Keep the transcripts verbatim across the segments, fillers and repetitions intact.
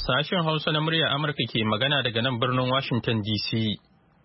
Sashen Hausa na muryar Amurka ke magana daga nan birnin Washington D C.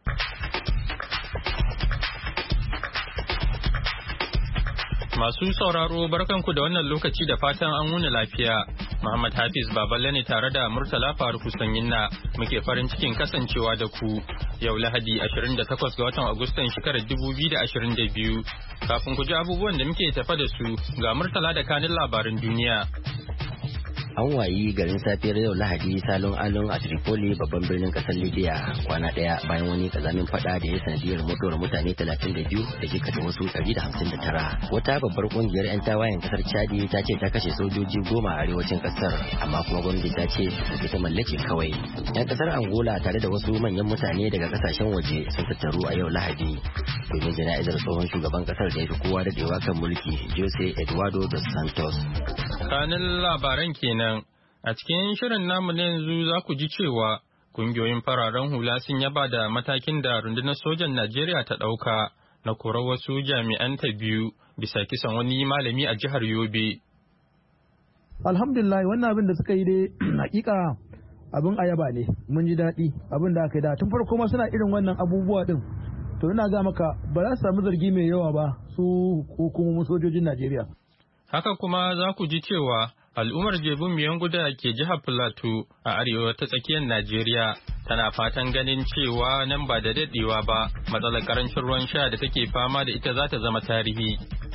Masu sauraro barkanku da wannan lokaci da fatan an wuni lafiya. Muhammad Hafiz Baballe ne tare da Murtala Faruku Sanyinna muke farin cikin kasancewa da ku. Yau Lahadi ashirin da takwas ga watan Agustan shekarar dubu biyu da ashirin da biyu. Kafin ku ji abubuwan da muke tafa da su ga Murtala da kanin labarin duniya. An wayi garin safiyar yau Lahadi salon alon a Tripoli babban birnin kasar Libya kwana daya bayan wani kazamin fada da ya sanadiyar mutuwar mutane talatin da biyu da jikata wasu ɗari da hamsin da tara. Wata babbar kungiyar 'yan tawayen kasar Chadi ta ce ta kashe sojoji goma a arewacin kasar amma kuma gwamnati ta ce su ta mallake kawai. 'Yan kasar Angola tare da wasu manyan mutane daga kasashen waje sun tattaru a yau Lahadi domin jana'izar tsohon shugaban kasar da ya fi kowa daɗewa kan mulki Jose Eduardo dos Santos. Kanin labaran kenan. A cikin shirin namu na yanzu za ku ji cewa kungiyoyin fararen hula sun yaba da matakin da rundunar sojan Najeriya ta ɗauka na korar wasu jami'an ta biyu bisa kisan wani malami a jihar Yobe. Alhamdulillah wannan abin da suka yi dai hakika abin ayaba ne, mun ji daɗi abin da aka yi da tun farko ma suna irin wannan abubuwa din. To ina ga maka ba za su samu zargi mai yawa ba su hukumomin sojojin Najeriya. Haka kuma za ku ji cewa al'ummar jebin miyan guda ke jihar Plateau a arewa ta tsakiyar Najeriya tana fatan ganin cewa nan ba da daɗewa ba matsalar karancin ruwan sha da take fama da ita za ta zama tarihi.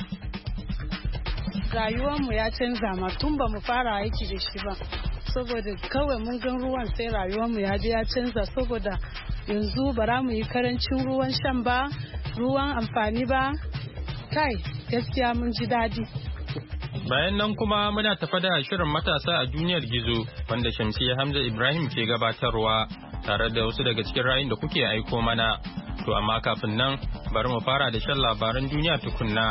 Rayuwarmu ya canza ma tun ba mu fara aiki da shi ba, saboda kawai mun gan ruwan sai rayuwarmu ya ya canza saboda yanzu bara mu yi karancin ruwan shan ba, ruwan amfani ba, kai gaskiya mun ji daɗi. Bayan nan kuma muna tafa da shirin matasa a duniyar gizo wanda Shamsiyya Hamza Ibrahim ke gabatarwa tare da wasu daga cikin rayun da kuke aiko mana. To amma kafin nan bari mu fara da shan labaran duniya tukunna.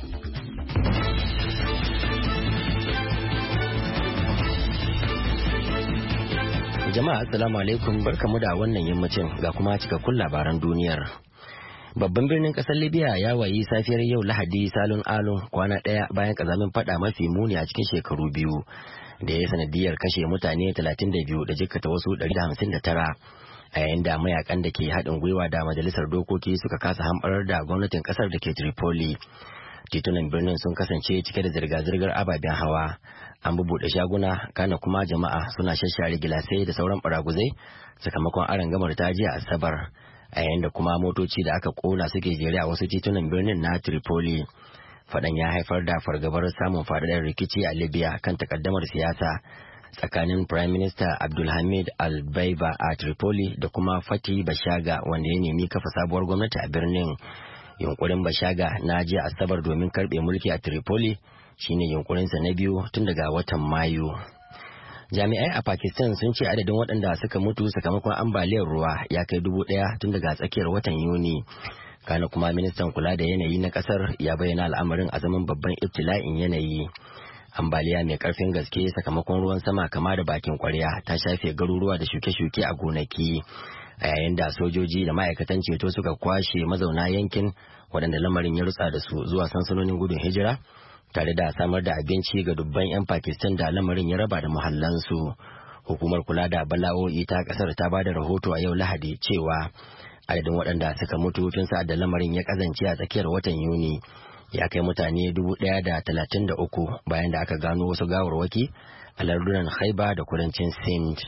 Jama'a assalamu alaikum barkamu da wannan yammacin ga kuma cikakkun labaran duniyar. Babban birnin kasar Libya ya wayi safiyar yau Lahadi salon alon kwana ɗaya bayan kazamin fada mafi muni a cikin shekaru biyu da ya sanadiyar kashe mutane talatin da biyu da jikkata wasu ɗari da hamsin da tara a yayin da mayakan da ke haɗin gwiwa da majalisar dokoki suka kasa hamɓarar da gwamnatin kasar da ke Tripoli. Titunan birnin sun kasance cike da zirga-zirgar ababen hawa, an bubuɗe shaguna, kana kuma jama'a suna shashare gilasai da sauran baraguzai sakamakon arangamar ta jiya Asabar. A yayin da kuma motoci da aka kona suke jere a wasu titunan birnin na Tripoli. Fadan ya haifar da fargabar samun faɗaɗar rikici a Libya kan takaddamar siyasa tsakanin Prime Minister Abdulhamid Al-Baiba a Tripoli da kuma Fati Bashaga wanda ya nemi kafa sabuwar gwamnati a birnin. Yunkurin Bashaga na jiya Asabar domin karɓe mulki a Tripoli shine yunkurinsa na biyu tun daga watan Mayu. Jami'ai a Pakistan sun ce adadin waɗanda suka mutu sakamakon ambaliyar ruwa ya kai dubu ɗaya tun daga tsakiyar watan Yuni. Kana kuma ministan kula da yanayi na ƙasar ya bayyana al'amarin a zaman babban ibtila'in yanayi. Ambaliya mai ƙarfin gaske sakamakon ruwan sama kama da bakin ƙwarya ta shafe garuruwa da shuke-shuke a gonaki. A yayin da sojoji da ma'aikatan ceto suka kwashe mazauna yankin waɗanda lamarin ya rutsa da su zuwa sansanonin gudun hijira. Tare da samar da abinci ga dubban 'yan Pakistan da lamarin ya raba da muhallansu. Hukumar kula da bala'o'i ta kasar ta ba da rahoto a yau Lahadi cewa adadin waɗanda suka mutu tun sa'ad da lamarin ya kazance a tsakiyar watan Yuni ya kai mutane dubu ɗaya da talatin da uku bayan da aka gano wasu gawarwaki a lardunan Haiba da kudancin Sindh.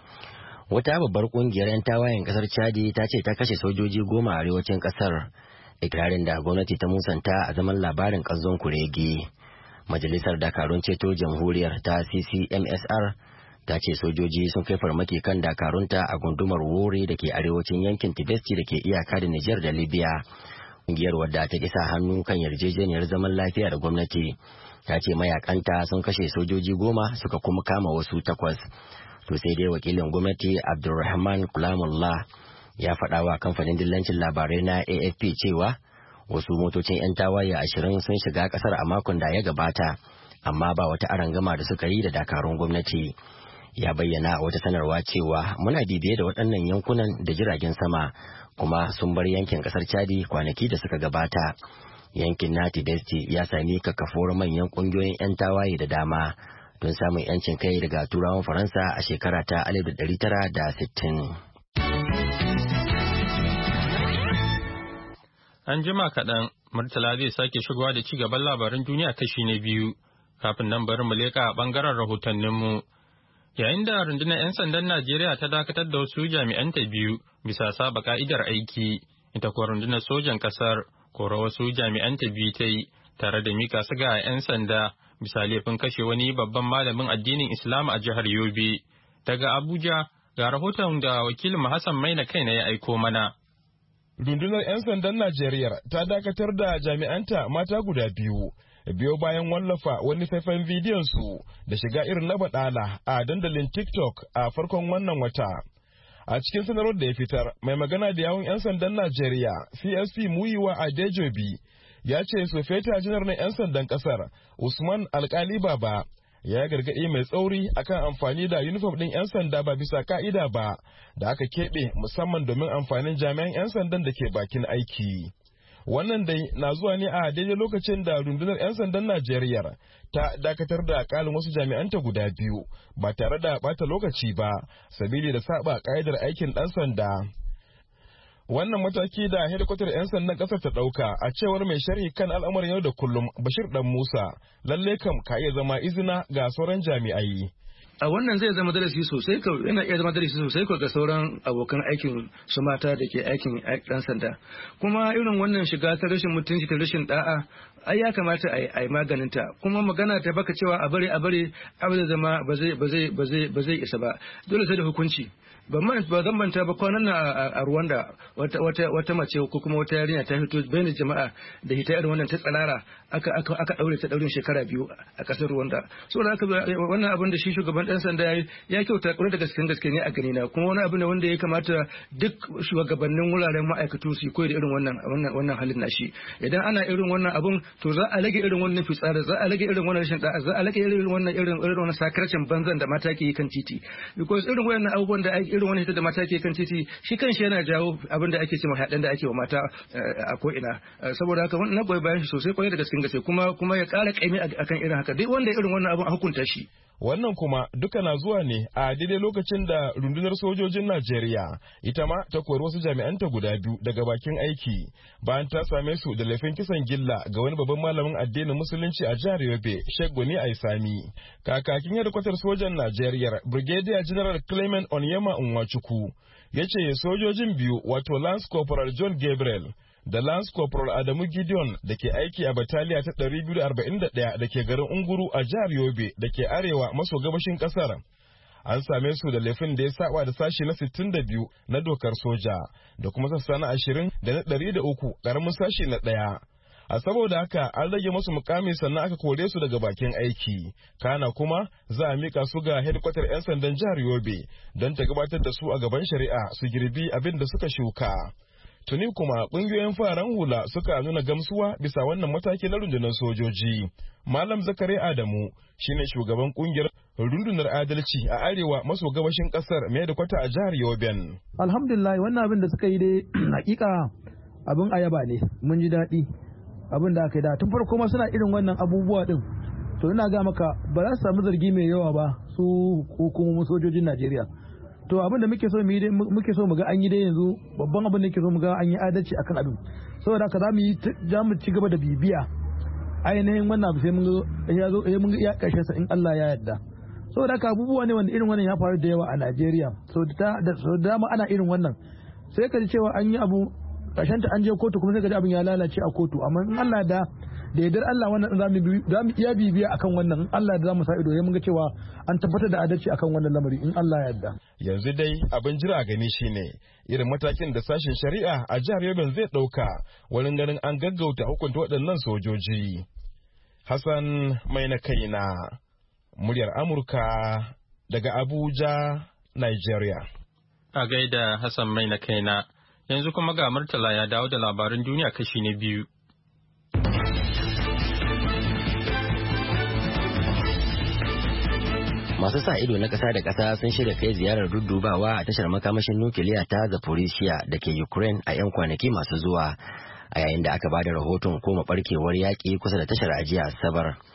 Wata babbar kungiyar 'yan tawayen kasar Chadi ta ce ta kashe sojoji goma a arewacin kasar. Ikirarin da gwamnati ta musanta a zaman labarin ƙanzon kurege. Majalisar Dakarun Ceto Jamhuriyar ta C C M S R ta ce sojoji sun kai farmaki kan dakarunta a gundumar Wore da ke arewacin yankin Tibesti da ke iyaka da Nijar da Libya. Ƙungiyar wadda ta kisa hannu kan yarjejeniyar zaman lafiya da gwamnati ta ce mayakanta sun kashe sojoji goma suka kuma kama wasu takwas. To sai dai wakilin gwamnati Abdulrahman Kulamullah ya faɗa wa kamfanin dillancin labarai na A F P cewa wasu motocin 'yan tawaye ashirin sun shiga kasar a makon da ya gabata amma ba wata arangama da suka yi da dakarun gwamnati. Ya bayyana a wata sanarwa cewa muna bibiye da waɗannan yankunan da jiragen sama kuma sun bar yankin kasar Chadi kwanaki da suka gabata. Yankin na Tibesti ya sami kakkafuwar manyan ƙungiyoyin 'yan tawaye da dama don samun 'yancin kai daga turawan Faransa a shekara ta alif da ɗari tara da sittin. An jima kaɗan, Murtala zai sake shigowa da ci gaban labaran duniya kashi na biyu, kafin nan bari mu leƙa a ɓangaren rahotanninmu. Yayin da rundunar 'yan sandan Najeriya ta dakatar da wasu jami'anta biyu bisa saba ka'idar aiki, ita kuwa rundunar sojan ƙasar kora wasu jami'anta biyu ta yi tare da mika su ga 'yan sanda bisa laifin kashe wani babban malamin addinin Islam a jihar Yobe. Daga Abuja, ga rahoton da wakilin Hassan Maina kaina ya aiko mana. Rundunar 'yan sandan Najeriya ta dakatar da jami'anta mata guda biyu. Biyo bayan wallafa wani faifan bidiyon su da shiga irin na baɗala a dandalin TikTok a farkon wannan wata. A cikin sanarwar da ya fitar, mai magana da yawun 'yan sandan Najeriya, C S P Muyiwa Adejobi, ya ce Sofeta janar na 'yan sandan ƙasar, Usman Alkali Baba, ya gargaɗi mai tsauri akan amfani da yunifom ɗin 'yan sanda ba bisa ka'ida ba, da aka keɓe musamman domin amfanin jami'an 'yan sandan da ke bakin aiki. Wannan dai na zuwa ne a daidai lokacin da rundunar 'yan sandan Najeriya ta dakatar da kalin wasu jami'anta guda biyu ba tare da bata lokaci ba, sabili da saba ka'idar aikin ɗan sanda. Wannan mataki da hedikwatar 'yan sandan ƙasar ta ɗauka a cewar mai sharhi kan al'amuran yau da kullum Bashir Dan Musa, lalle kam ka iya zama izina ga sauran jami'ai. A wannan zai zama darasi sosai ka yana iya zama darasi sosai ga sauran abokan aikin su mata da ke aikin dan sanda, kuma irin wannan shiga ta rashin mutunci ta rashin da'a ai ya kamata a yi maganin ta, kuma magana ta baka cewa a bari a bari abu da zama ba zai ba zai ba zai ba zai isa ba, dole sai da hukunci. ba zan manta ba kwanan na a Rwanda wata wata wata mace ko kuma wata yarinya ta fito bayan jama'a da hita irin wannan ta tsalara aka aka aka daure ta daurin shekara biyu a kasar Rwanda. So da aka wannan abin da shi shugaban dan sanda yayi ya kyauta kure da gaskiya gaske ne a gani na, kuma wani abu ne wanda ya kamata duk shugabannin wuraren ma'aikatu su koyi da irin wannan wannan wannan halin nashi. Idan ana irin wannan abun to za a rage irin wannan fitsara, za a rage irin wannan rashin da'a, za a rage irin wannan irin irin wannan sakarcin banzan da mata ke yi kan titi, because irin wannan abubuwan da irin wani hita da mata ke kan titi shi kanshi yana jawo abin da ake cewa haɗin da ake wa mata a ko'ina. Saboda haka na goyi bayan shi sosai kwarai da gaske gaske, kuma kuma ya ƙara ƙaimi akan irin haka, duk wanda irin wannan abin a hukunta shi. Wannan kuma duka na zuwa ne a daidai lokacin da rundunar sojojin Najeriya ita ma ta kori wasu jami'anta guda biyu daga bakin aiki bayan ta same su da laifin kisan gilla ga wani babban malamin addinin musulunci a jihar Yobe, Sheikh Goni Aisami. Kakakin hedikwatar sojan Najeriya, Brigadier General Clement Onyema Nwachukwu, ya ce sojojin biyu wato Lance Corporal John Gabriel da Lance Corporal Adamu Gideon da ke aiki a bataliya ta ɗari biyu da arba'in da ɗaya da ke garin Unguru a jihar Yobe da ke arewa maso gabashin ƙasar. An same su da laifin da ya saba da sashi na sittin da biyu na dokar soja da kuma sassa na ashirin da na ɗari da uku ƙaramin sashi na ɗaya. A saboda haka an rage masu mukami sannan aka kore su daga bakin aiki. Kana kuma za a mika su ga hedikwatar 'yan sandan jihar Yobe don ta gabatar da su a gaban shari'a su girbi abin da suka shuka. Tuni kuma ƙungiyoyin fararen hula suka nuna gamsuwa bisa wannan mataki na rundunar sojoji. Malam Zakari Adamu shine shugaban ƙungiyar rundunar adalci a arewa maso gabashin ƙasar mai da kwata a jihar Yoben. Alhamdulillah wannan abin da suka yi dai hakika abin ayaba ne, mun ji daɗi abin da aka yi da tun farko ma suna irin wannan abubuwa din. To ina ga maka ba za su samu zargi mai yawa ba su hukumomin sojojin Najeriya. To abin da muke so mu yi muke so mu ga an yi dai yanzu, babban abin da muke so mu ga an yi adalci akan abin. Saboda haka za mu yi za mu ci gaba da bibiya ainihin wannan abu sai mun ga ya zo mun ga iya karshen sa in Allah ya yarda. Saboda haka abubuwa ne wanda irin wannan ya faru da yawa a Najeriya. So da so dama ana irin wannan sai ka ji cewa an yi abu karshen ta an je kotu kuma sai ka ji abin ya lalace a kotu, amma in Allah da da yardar Allah wannan za mu za mu iya bibiya akan wannan, in Allah da za mu sa ido ya mun ga cewa an tabbatar da adalci akan wannan lamari in Allah ya yarda. Yanzu dai abin jira gani shine irin matakin da sashen shari'a a jihar Yobe zai dauka wurin ganin an gaggauta hukunta waɗannan sojoji. Hassan mai na kaina, muryar Amurka daga Abuja, Nigeria. A gaida Hassan mai na kaina, yanzu kuma ga Murtala ya dawo da labarin duniya kashi na biyu. Masu sa ido na ƙasa da ƙasa sun shirya kai ziyarar duddubawa a tashar makamashin nukiliya ta Zaporizhia da ke Ukraine a 'yan kwanaki masu zuwa, a yayin da aka bada rahoton koma barkewar yaƙi kusa da tashar ajiya Asabar.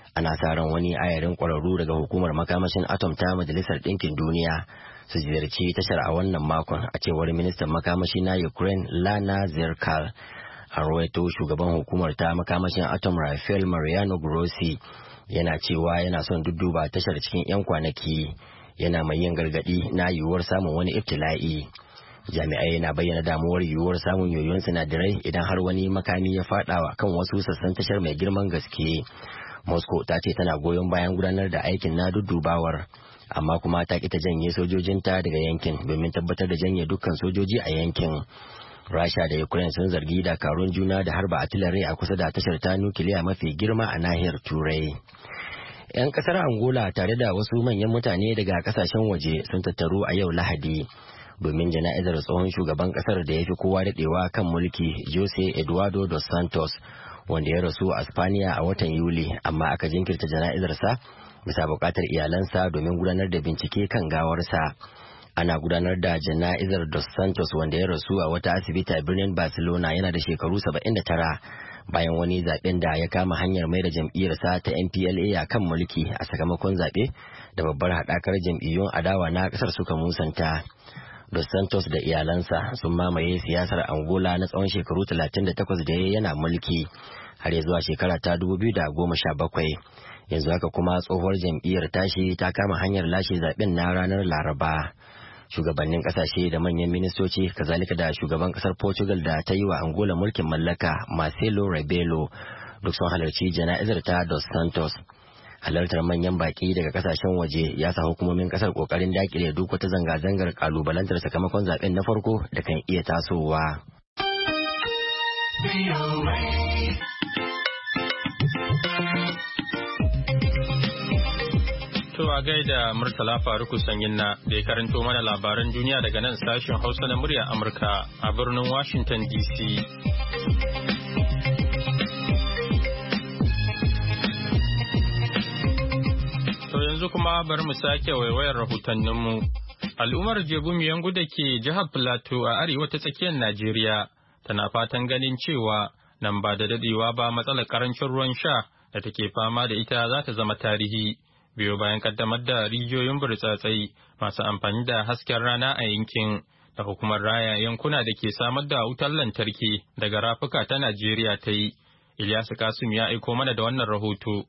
Ana sa ran wani ayarin ƙwararru daga hukumar makamashin atom ta Majalisar Ɗinkin Duniya su ziyarci tashar a wannan makon, a cewar ministan makamashi na Ukraine Lana Zerkal. An rawaito shugaban hukumar ta makamashin atom Rafael Mariano Grossi yana cewa yana son dudduba tashar cikin 'yan kwanaki, yana mai yin gargadi na yiwuwar samun wani ibtila'i. Jami'ai na bayyana damuwar yiwuwar samun yoyon sinadarai idan har wani makami ya fadawa kan wasu sassan tashar mai girman gaske. Moscow ta ce tana goyon bayan gudanar da aikin na duddubawar, amma kuma ta ki ta janye sojojinta daga yankin domin tabbatar da janye dukkan sojoji a yankin. Rasha da Ukraine sun zargi dakarun juna da harba artillery a kusa da tashar ta nukiliya mafi girma a nahiyar Turai. 'Yan kasar Angola tare da wasu manyan mutane daga kasashen waje sun tattaru a yau Lahadi domin jana'izar tsohon shugaban kasar da ya fi kowa daɗewa kan mulki, Jose Eduardo dos Santos, wanda ya rasu a Spaniya a watan Yuli, amma aka jinkirta jana'izarsa bisa buƙatar iyalansa domin gudanar da bincike kan gawarsa. Ana gudanar da jana'izar dos Santos, wanda ya rasu a wata asibiti a birnin Barcelona yana da shekaru saba'in da tara, bayan wani zaben da ya kama hanyar mai da jam'iyyarsa ta M P L A a kan mulki a sakamakon zaɓe da babbar haɗakar jam'iyyun adawa na ƙasar suka musanta. Dos Santos da iyalansa sun mamaye siyasar Angola na tsawon shekaru talatin da takwas da ya yana mulki har ya zuwa shekara ta dubu biyu da goma sha bakwai. Yanzu haka kuma tsohuwar jam'iyyar tashi ta kama hanyar lashe zaben na ranar Laraba. Shugabannin kasashe da manyan ministoci, kazalika da shugaban kasar Portugal da ta yi wa Angola mulkin mallaka, Marcelo Rebelo, duk sun halarci jana'izar ta Dos Santos. Halartar manyan baki daga kasashen waje ya sa hukumomin kasar kokarin dakile duk wata zanga-zangar kalubalantar sakamakon zaben na farko da kan iya tasowa. To a gaida Murtala Faruku Sanyinna da ya karanto mana labaran duniya daga nan sashen Hausa na muryar Amurka a birnin Washington D C. To yanzu kuma bari mu sake waiwayar rahotanninmu. Al'ummar Jebu Miyangu da ke jihar Plateau a arewa ta tsakiyar Najeriya tana fatan ganin cewa nan ba da dadewa ba matsalar karancin ruwan sha da take fama da ita za ta zama tarihi. Biyo bayan kaddamar da rijiyoyin burtsatsai masu amfani da hasken rana a yankin da hukumar raya yankuna da ke samar da wutar lantarki daga rafuka ta Najeriya ta yi. Ilyasu Kasum ya aiko mana da wannan rahoto.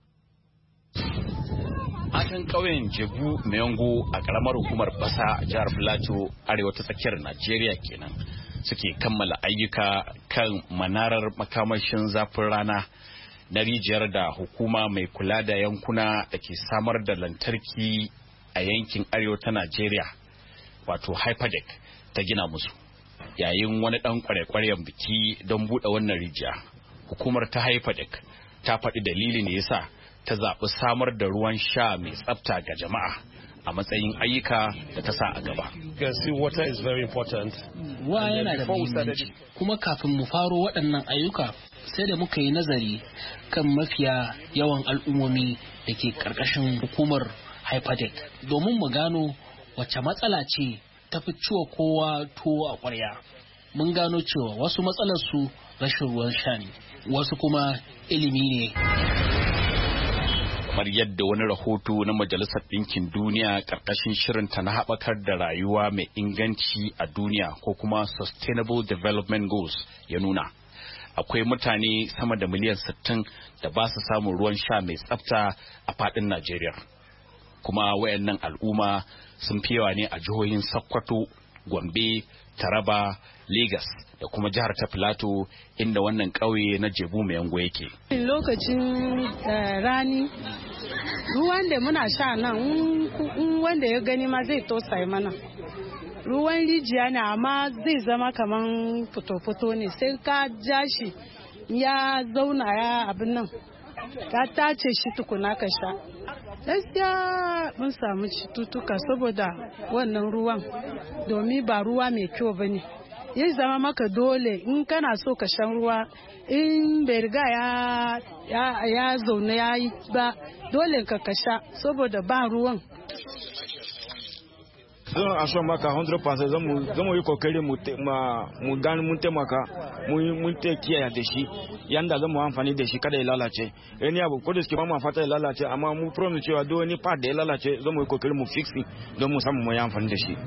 Matan ƙauyen Jebu Miyangu a ƙaramar hukumar Basa a jihar Plateau arewa ta tsakiyar Najeriya kenan suke kammala ayyuka kan manarar makamashin zafin rana na rijiyar da hukuma mai kula da yankuna da ke samar da lantarki a yankin arewa ta Najeriya wato Hyperdeck ta gina musu. Yayin wani ɗan kware-kwaren biki don buɗe wannan rijiya, hukumar ta Hyperdeck ta faɗi dalilin da yasa ta zaɓi samar da ruwan sha mai tsafta ga jama'a a matsayin ayyuka da ta sa a gaba. Ruwa yana da muhimmanci, kuma kafin mu faro waɗannan ayyuka sai da muka yi nazari kan mafiya yawan al'ummomi da ke ƙarƙashin hukumar Hyperdeck domin mu gano wacce matsala ce ta fi ciwo kowa tuwo a ƙwarya. Mun gano cewa wasu matsalarsu rashin ruwan sha ne, wasu kuma ilimi ne. Kamar yadda wani rahoto na Majalisar Ɗinkin Duniya ƙarƙashin shirinta na haɓakar da rayuwa mai inganci a duniya ko kuma Sustainable Development Goals ya nuna. Akwai mutane sama da miliyan sittin da ba su samun ruwan sha mai tsafta a faɗin Najeriya. Kuma wayannan al'umma sun fi yawa ne a jihohin Sokoto, Gombe, Taraba, Lagos da kuma jihar ta Plateau inda wannan ƙauye na Jebu Miyangu yake. Lokacin rani ruwan da muna sha nan wanda ya gani ma zai tosai mana. Ruwan rijiya ne amma zai zama kaman fito-fito ne sai ka ja shi ya zauna ya abin nan ka tace shi tukuna ka sha. Gaskiya mun samu cututtuka saboda wannan ruwan domin ba ruwa mai kyau bane. Ya zama maka dole in kana so ka shan ruwa in bai riga ya ya, ya zaune ya yi ba dole ka kasha saboda ba ruwan. zan assure maka one hundred percent zamu zamu yi kokari mu mu gani mun taimaka mun ta kiyaye da shi yanda zamu amfani da shi kada ya lalace any abu ko da suke ba mu fata ya lalace amma mu promise cewa duk wani part da ya lalace zamu yi kokari mu fix don mu samu mu yi amfani da shi.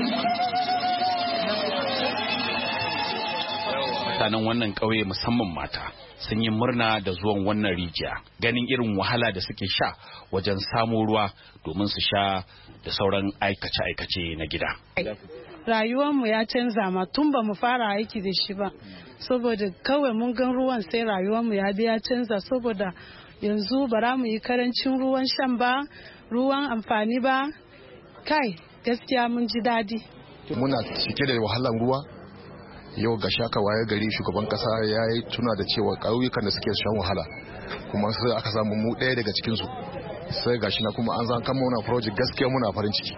Mutanen wannan ƙauye musamman mata sun yi murna da zuwan wannan rijiya ganin irin wahala da suke sha wajen samun ruwa domin su sha da sauran aikace-aikace na gida. Rayuwarmu ya canza ma tun ba mu fara aiki da shi ba saboda kawai mun gan ruwan sai rayuwarmu ya ya canza saboda yanzu bara mu yi karancin ruwan shan ba ruwan amfani ba kai gaskiya mun ji daɗi. Muna cike da wahalan ruwa yau ga shaka waye gari shugaban kasa ya yi tuna da cewa ƙauyukan da suke shan wahala kuma sai aka samu mu ɗaya daga cikinsu sai gashi na kuma an zan kama wannan project gaskiya muna farin ciki.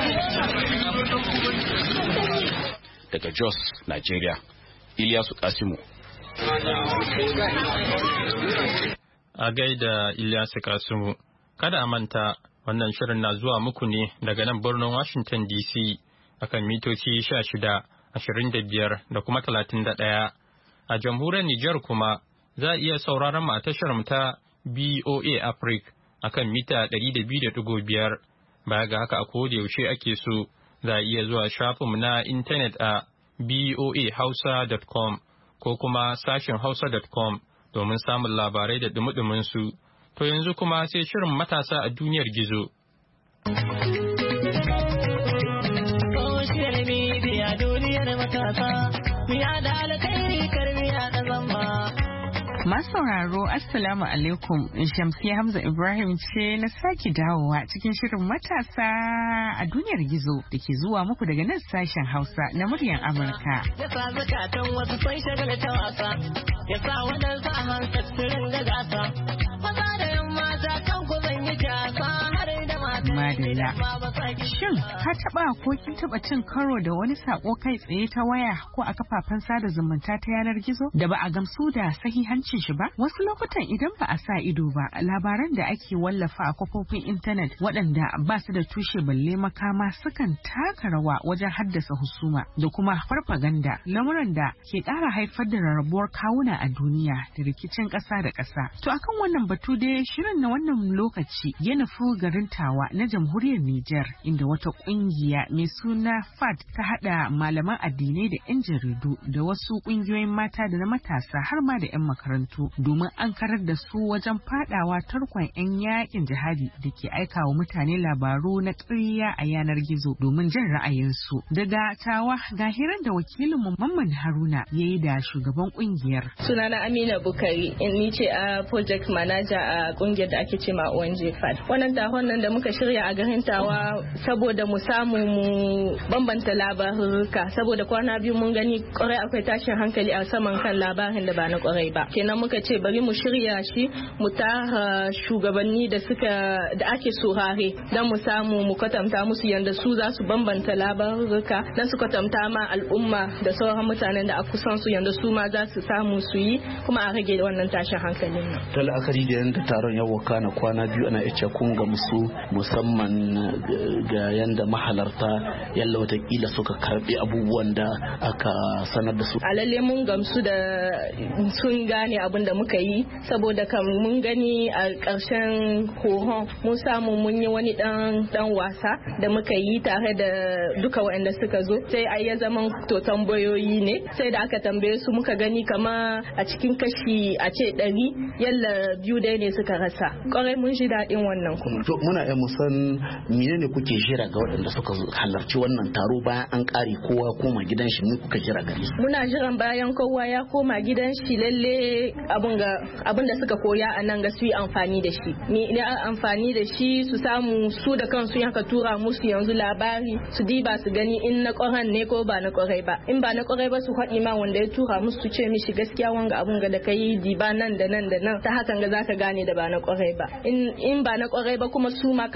Daga Jos, Nigeria, Ilyasu Kasimu. A gaida Ilyasu Kasimu, kada a manta wannan shirin na zuwa muku ne daga nan birnin Washington D C akan mitoci sha shida. ashirin da biyar da kuma talatin da ɗaya. A jamhuriyar Nijar kuma za a iya sauraron mu a tashar mu ta B O A Africa akan mita ɗari da biyu da ɗigo biyar. Baya ga haka a koda yaushe ake so za a iya zuwa shafin mu na intanet a b o a hausa dot com ko kuma sashin hausa dot com domin samun labarai da dumudumin su. To yanzu kuma sai shirin matasa a duniyar gizo. Masu sauraro Assalamu alaikum, Shamsiyya Hamza Ibrahim ce na sake dawowa cikin shirin matasa a duniyar gizo da ke zuwa muku daga nan sashen Hausa na muryar Amurka. Ya sa zakatan wasu sun shagala ta wasa, ya sa waɗansu a hansar turin da gasa, maza da yan mata kan ku zan yi jasa har da mata. Madalla. Shin ka taɓa ko kin taɓa cin karo da wani sako kai tsaye ta waya ko a kafafen sada zumunta ta yanar gizo da ba a gamsu da sahihancin shi ba? Wasu lokutan idan ba a sa ido ba, labaran da ake wallafa a kafofin intanet waɗanda ba su da tushe balle makama sukan taka rawa wajen haddasa husuma da kuma farfaganda, lamuran da ke ƙara haifar da rarrabuwar kawuna a duniya da rikicin ƙasa da ƙasa. To akan wannan batu dai shirin na wannan lokaci ya nufi garin Tawa na jamhuriyar Nijar inda wata ƙungiya mai suna F A D ta haɗa malaman addinai da 'yan jaridu da wasu ƙungiyoyin mata da na matasa har ma da 'yan makarantu domin an karar da su wajen fadawa tarkon 'yan yakin jihadi da ke aika wa mutane labaru na ƙarya a yanar gizo domin jin ra'ayinsu. Daga Tawa ga hirar da wakilinmu Mamman Haruna ya yi da shugaban ƙungiyar. Sunana Amina Bukari, ni ce a project manager a ƙungiyar da ake ce ma O N G F A D. Wannan tahon nan da muka shirya a garin Tawa saboda mu samu mu bambanta labaruka saboda kwana biyu mun gani kwarai akwai tashin hankali a saman kan labarin da ba na kwarai ba. Kenan muka ce bari mu shirya shi mu tara shugabanni da suka da ake saurare don mu samu mu kwatanta musu yanda su za su bambanta labaruka don su kwatanta ma al'umma da sauran mutanen da a kusan su yanda su ma za su samu su yi kuma a rage wannan tashin hankalin nan. Ta la'akari da yanda taron ya wakana kwana biyu ana iya kun ga musu musamman ga yanda mahalarta yalla watakila suka karbi abubuwan da aka sanar da su. A lalle mun gamsu da sun gane abin da muka yi saboda kam mun gani a ƙarshen horon mun samu mun yi wani dan dan wasa da muka yi tare da duka waɗanda suka zo sai ai ya zama to tambayoyi ne sai da aka tambaye su muka gani kama a cikin kashi a ce ɗari yalla biyu dai ne suka rasa ƙwarai mun ji daɗin wannan kuma. To muna iya musan menene kuke jira ga waɗanda suka halarci wannan taro bayan an ƙare kowa koma gidan shi ne kuka jira gare su? Muna jiran bayan kowa ya koma gidan shi lalle abun ga abin da suka koya a nan ga su yi amfani da shi ni ne amfani da shi su samu su da kansu yanka tura musu yanzu labari su diba su gani in na ƙoran ne ko ba na ƙorai ba in ba na ƙorai ba su faɗi ma wanda ya tura musu su ce mishi gaskiya wanga abun ga da kai diba nan da nan da nan ta hakan ga zaka gane da ba na ƙorai ba in in ba na ƙorai ba kuma su ma ka su yaɗa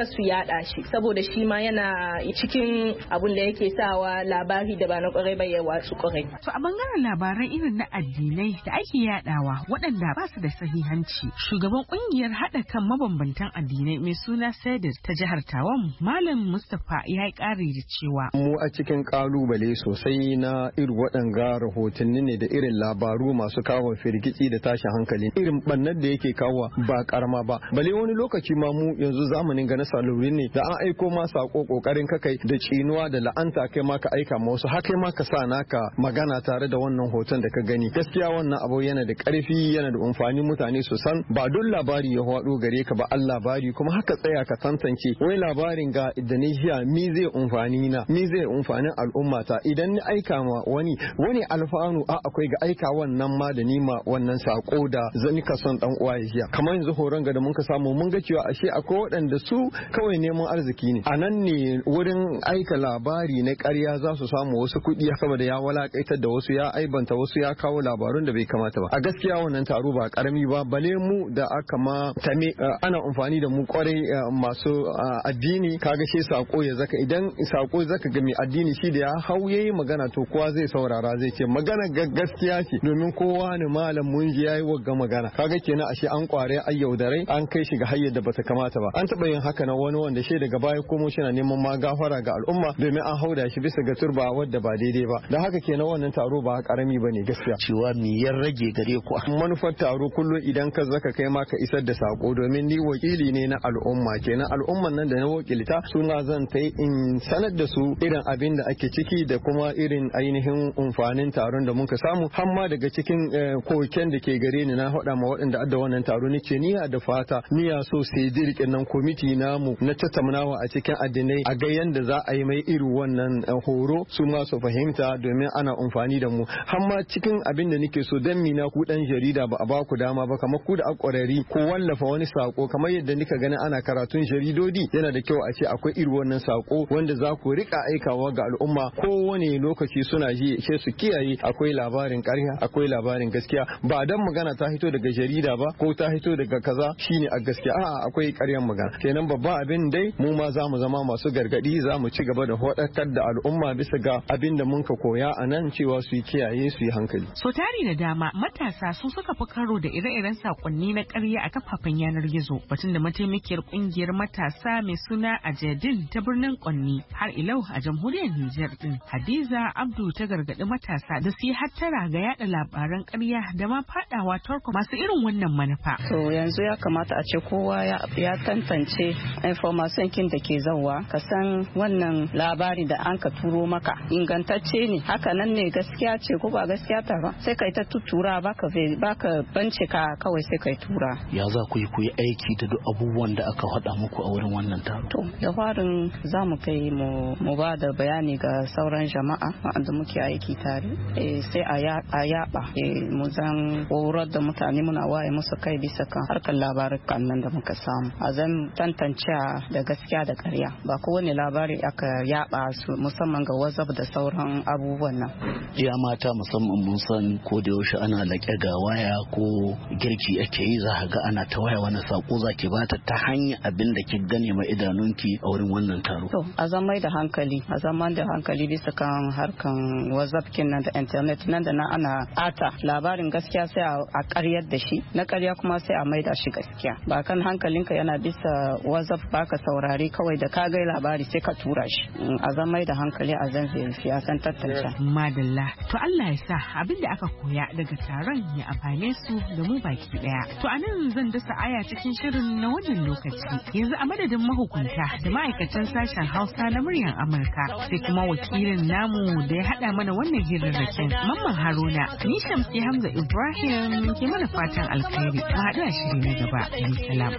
yada shi saboda shi ma yana cikin abun da yake sawa labari da ba na kwarai ba ya watsu kwarai. To a bangaren labaran irin na addinai da ake yadawa waɗanda ba su da sahihanci, shugaban kungiyar haɗa kan mabambantan addinai mai suna Sedis ta jihar Tawan, Malam Mustapha ya yi ƙari da cewa mu a cikin kalubale sosai na irin waɗanga rahotanni ne da irin labaru masu kawo firgici da tashin hankali, irin bannar da yake kawo ba karama ba. Bale wani lokaci ma mu yanzu zamanin ga na saluri ne da an aiko ma sako kokarin ka kai da cinuwa da la'anta kai ma ka aika ma wasu haka ma ka sa naka magana tare da wannan hoton da ka gani. Gaskiya wannan abu yana da karfi, yana da amfani mutane su san ba don labari ya hwado gare ka ba, an labari kuma haka tsaya ka tantance wai labarin ga Indonesia mi zai amfani na mi zai amfanin al'umma ta idan ni aika ma wani wani alfanu a akwai ga aika wannan ma da nima wannan sako da zani ka son dan uwa ya kamar yanzu horon ga da mun ka samu mun ga cewa ashe akwai waɗanda su kawai neman arziki ne a nan ne wurin aika labari na ƙarya za su samu wasu kuɗi saboda ya walakaitar da wasu, ya aibanta wasu, ya kawo labarun da bai kamata ba. A gaskiya wannan taro ba karami ba, bale mu da aka ma tame ana amfani da mu kwarai masu addini. Kaga shi sako ya zaka idan sako zaka ga mai addini shi da ya hau yayi magana to kowa zai saurara zai ce magana gaskiya ce domin kowa ne malam mun ji yayi wagga magana. Kaga kenan ashe an kware ai yaudarai an kai shi ga hayyar da bata kamata ba. An taba yin haka na wani wanda shi daga baya komo shi na neman ma gafara ga al'umma domin an hauda shi bisa ga turba wadda ba daidai ba. Da haka kenan wannan taro ba karami bane gaskiya. Cewa me ya rage gare ku? Manufar taro kullum idan ka zaka kai ma ka isar da sako domin ni wakili ne na al'umma, kenan al'umman nan da na wakilta suna zan ta in sanar da su irin abin da ake ciki da kuma irin ainihin amfanin taron da muka samu, har ma daga cikin koken da ke gare ni na haɗa ma waɗanda adda wannan taro ni ce niya da fata niya so sai dirkin nan kwamiti namu na tattaunawa a cikin addinai a ga yanda za a yi mai irin wannan horo su ma su fahimta domin ana amfani da mu, har ma cikin abin da nake so dan mina ku dan jarida ba a ba ku dama ba kamar ku da akwarari ko wallafa wani sako kamar yadda nika gani ana karatun jaridodi, yana da kyau a ce akwai irin wannan sako wanda za ku rika aikawa ga al'umma kowane lokaci suna ji sai su kiyaye akwai labarin ƙarya akwai labarin gaskiya, ba dan magana ta hito daga jarida ba ko ta hito daga kaza shine a gaskiya, a'a akwai ƙaryan magana. Kenan babban abin dai mu ma za mu zama masu gargadi, za mu ci gaba da faɗakar da al'umma bisa ga abin da mun ka koya a nan cewa su yi kiyaye su yi hankali. So tari da dama matasa su suka fi karo da ire-iren sakonni na ƙarya a kafafen yanar gizo, batun da mataimakiyar kungiyar matasa mai suna Ajedin ta birnin Kwanni har ilau a jamhuriyar Nijar din Hadiza Abdu ta gargaɗi matasa da su yi hattara ga yada labaran ƙarya da ma fadawa tarko masu irin wannan manufa. To yanzu ya kamata a ce kowa ya tantance information kin da ke zauwa, ka san wannan labari da an ka turo maka ingantacce ne, haka nan ne gaskiya ce ko ba gaskiya ta ba, sai kai ta tutura baka baka bincika kawai sai kai tura. Ya za ku yi ku yi aiki da duk abubuwan da aka faɗa muku a wurin wannan taro? To da farin za mu kai mu ba da bayani ga sauran jama'a wanda muke aiki tare, sai a yaba mu zan horar da mutane muna waye musu kai bisa kan harkar labarukan nan da muka samu, a zan tantance da gaskiya da ƙarya, ba kowane labari aka yaba su musamman ga WhatsApp da sauran abubuwan nan. Iya mata musamman mun san ko da yaushe ana laƙe ga waya ko girki ake yi za ga ana ta waya wani sako za ki bata ta hanyar abin da ki gane ma idanunki a wurin wannan taro. To a zama da hankali a zama da hankali bisa kan harkan WhatsApp kin nan da internet nan da na ana ata labarin gaskiya sai a ƙaryar da shi, na ƙarya kuma sai a maida shi gaskiya. Ba kan hankalinka yana bisa WhatsApp baka saurare kawai da ka ga labari sai ka tura shi. A zama da hankali a zan zai a san tattance. Madalla to Allah ya sa abin da aka koya daga taron ya amfane su da mu baki daya. To anan zan dasa aya cikin shirin na wannan lokaci. Yanzu a madadin mahukunta da ma'aikatan sashen Hausa na muryar Amurka sai kuma wakilin namu da ya hada mana wannan hirarrakin Mamman Haruna, ni Shamsi Hamza Ibrahim ke mana fatan alkhairi. Mu haɗu a shiri na gaba. Salam.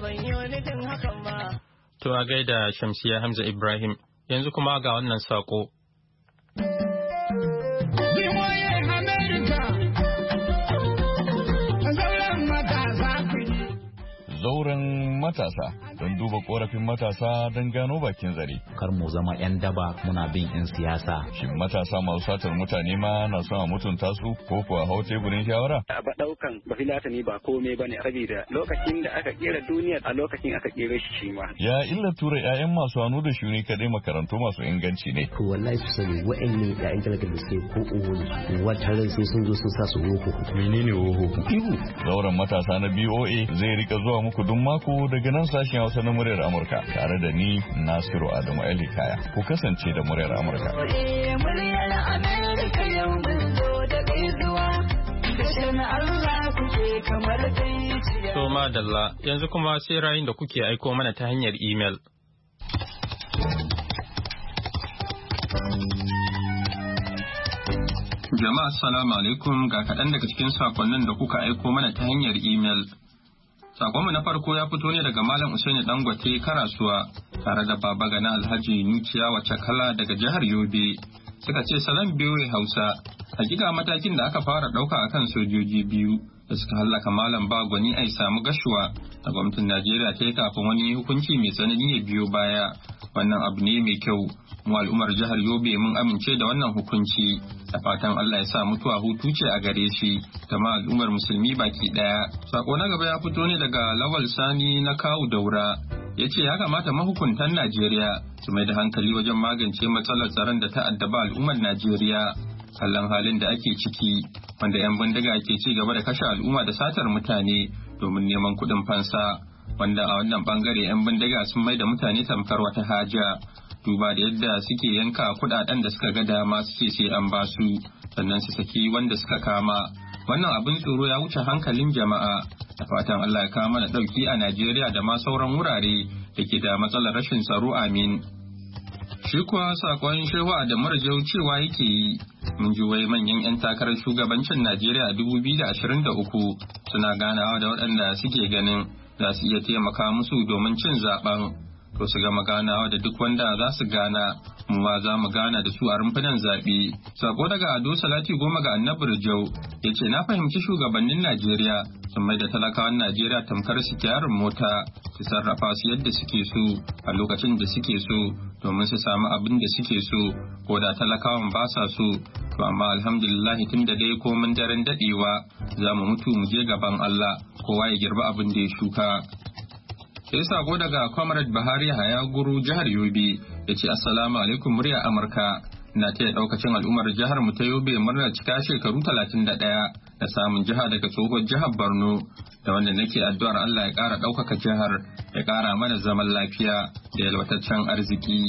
To a gaida Shamsiya Hamza Ibrahim, yanzu kuma ga wannan sako. Zauren matasa. don duba korafin matasa don gano bakin zare. Kar mu zama 'yan daba muna bin 'yan siyasa. Shin matasa masu satar mutane ma na son a mutunta su ko kuwa hau teburin shawara? Ba ɗaukan ba filatani ba komai bane saboda lokacin da aka kera duniya a lokacin aka kera shi shi ma. Ya illa tura 'ya'yan masu hannu da shuni kadai makarantu masu inganci ne. To wallahi su sani wa'anne 'ya'yan talaka da suke ko uwu wata ran sai sun zo sun sa su woho. Menene woho? Ihu. Zauren matasa na B O A zai rika zuwa muku duk mako daga nan sashen Hausa na muryar Amurka tare da ni Nasiru Adamu Ali Kaya. Ku kasance da muryar Amurka. Muryar Amurka yau mun zo da gaisuwa. To madalla yanzu kuma sai rayun da kuke aiko mana ta hanyar imel. Jama'a assalamu alaikum ga kaɗan daga cikin sakonnin da kuka aiko mana ta hanyar imel. Sakonmu na farko ya fito ne daga Malam Usaini Dangote Karasuwa tare da Baba Gana Alhaji Nuciya wacce kala daga jihar Yobe. Suka ce salam biyu Hausa. Hakika matakin da aka fara ɗauka a kan sojoji biyu da suka hallaka Malam Bagwani ai samu gashuwa da gwamnatin Najeriya ta yi kafin wani hukunci mai tsanani ya biyo baya. Wannan abu ne mai kyau. Mu al'ummar jihar Yobe mun amince da wannan hukunci. Da fatan Allah ya sa mutuwa hutu ce a gare shi da ma al'ummar musulmi baki ɗaya. Sako na gaba ya fito ne daga Lawal Sani na Kawu Daura. Ya ce ya kamata mahukuntan Najeriya su mai da hankali wajen magance matsalar tsaron da ta addaba al'ummar Najeriya. Kallon halin da ake ciki wanda 'yan bindiga ke ci gaba da kashe al'umma da satar mutane domin neman kuɗin fansa wanda a wannan bangare 'yan bindiga sun mai da mutane tamkar wata haja duba da yadda suke yanka kuɗaɗen da suka ga dama su ce sai an ba su sannan su saki wanda suka kama wannan abin tsoro ya wuce hankalin jama'a da fatan Allah ya kawo mana ɗauki a Najeriya da ma sauran wurare da ke da matsalar rashin tsaro amin. Shi kuwa sakon Shehu da Marjau cewa yake yi, mun ji wai manyan 'yan takarar shugabancin Najeriya a dubu biyu da ashirin da uku suna ganawa da waɗanda suke ganin za su iya taimaka musu domin cin zaben. To su gama ganawa da duk wanda za su gana, mu ma za mu gana da su a rumfunan zaɓe. Sako daga Ado Salati Goma ga Annabi Rijau ya ce na fahimci shugabannin Najeriya sun mai da talakawan Najeriya tamkar su kyarin mota su sarrafa su yadda suke so a lokacin da suke so domin su samu abin da suke so ko da talakawan ba sa so. To amma alhamdulillahi tun da dai komin daren daɗewa za mu mutu mu je gaban Allah kowa ya girba abin da ya shuka. Sai sako daga Comrade Bahari Hayaguru jihar Yobe ya ce assalamu alaikum murya Amurka. Na taya daukacin al'ummar jihar mu ta Yobe murnar cika shekaru talatin da ɗaya da samun jiha daga tsohon jihar Borno da wanda nake addu'ar Allah ya ƙara ɗaukaka jihar ya ƙara mana zaman lafiya da yalwataccen arziki.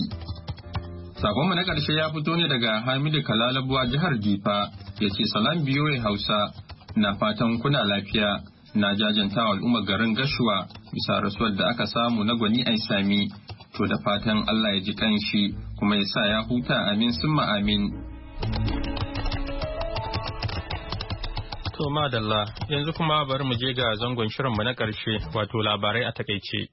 Sakonmu na ƙarshe ya fito ne daga Hamidu Kalalabuwa jihar Difa ya ce salam biyoyi Hausa na fatan kuna lafiya na jajanta al'ummar garin Gashuwa bisa rasuwar da aka samu na Gwani Aisami. To da fatan Allah ya ji kanshi kuma ya sa ya huta amin summa amin. To madalla yanzu kuma bari mu je ga zangon shirinmu na ƙarshe wato labarai a takaice.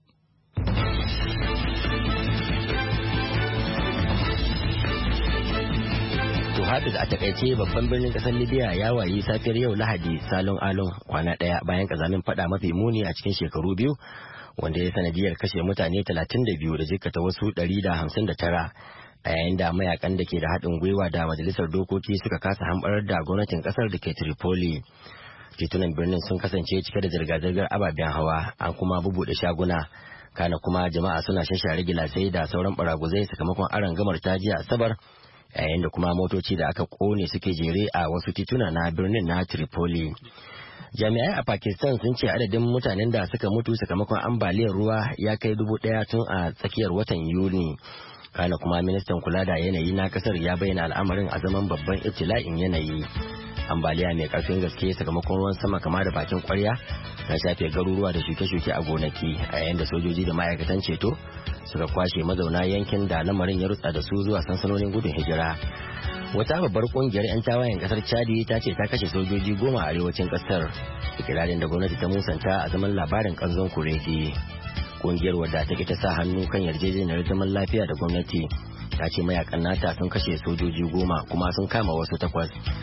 To Hafiz a takaice babban birnin kasar Libya ya wayi safiyar yau Lahadi salon alon kwana ɗaya bayan kazamin fada mafi muni a cikin shekaru biyu wanda ya sanadiyar kashe mutane talatin da biyu da jikkata wasu ɗari da hamsin da tara a yayin da mayakan da ke da haɗin gwiwa da majalisar dokoki suka kasa hamɓarar da gwamnatin ƙasar da ke Tripoli. Titunan birnin sun kasance cike da zirga-zirgar ababen hawa an kuma bubuɗe shaguna kana kuma jama'a suna shashare gilasai da sauran baraguzai sakamakon aron gamar ta jiya Asabar yayin da kuma motoci da aka kone suke jere a wasu tituna na birnin na Tripoli. Jami'ai a Pakistan sun ce adadin mutanen da suka mutu sakamakon ambaliyar ruwa ya kai dubu ɗaya tun a tsakiyar watan Yuni. Kana kuma ministan kula da yanayi na kasar ya bayyana al'amarin a zaman babban ibtila'in yanayi. Ambaliya mai karfin gaske sakamakon ruwan sama kama da bakin kwarya na shafe garuruwa da shuke-shuke a gonaki a yayin da sojoji da ma'aikatan ceto suka kwashe mazauna yankin da lamarin ya rutsa da su zuwa sansanonin gudun hijira. Wata babbar kungiyar 'yan tawayen kasar Chadi ta ce ta kashe sojoji goma a arewacin kasar, ikirarin da gwamnati ta musanta a zaman labarin kanzon kuregi. Kungiyar wadda ta ta sa hannu kan yarjejeniyar zaman lafiya da gwamnati ta ce mayakan nata sun kashe sojoji goma kuma sun kama wasu takwas.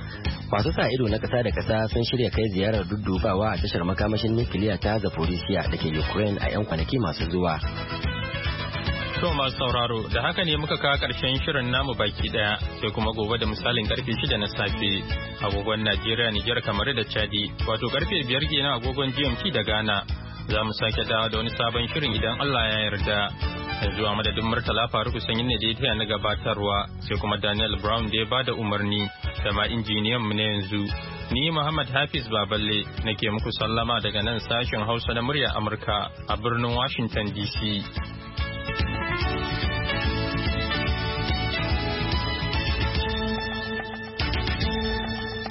Masu sa ido na ƙasa da ƙasa sun shirya kai ziyarar duddubawa a tashar makamashin nukiliya ta Zaporizhia da ke Ukraine a 'yan kwanaki masu zuwa. To masu sauraro, da haka ne muka kawo ƙarshen shirin namu baki ɗaya, sai kuma gobe da misalin karfe shida na safe agogon Najeriya, Nijar, kamar da Chadi, wato karfe biyar kenan agogon G M T da Ghana. Za mu sake dawo da wani sabon shirin idan Allah ya yarda. Yanzu a madadin Murtala Faruku Sanyin ne da ya taya na gabatarwa, sai kuma Daniel Brown da ya bada umarni da ma injiniyan mu na yanzu. Ni Muhammad Hafiz Baballe nake muku sallama daga nan sashen Hausa na murya Amurka a birnin Washington D C.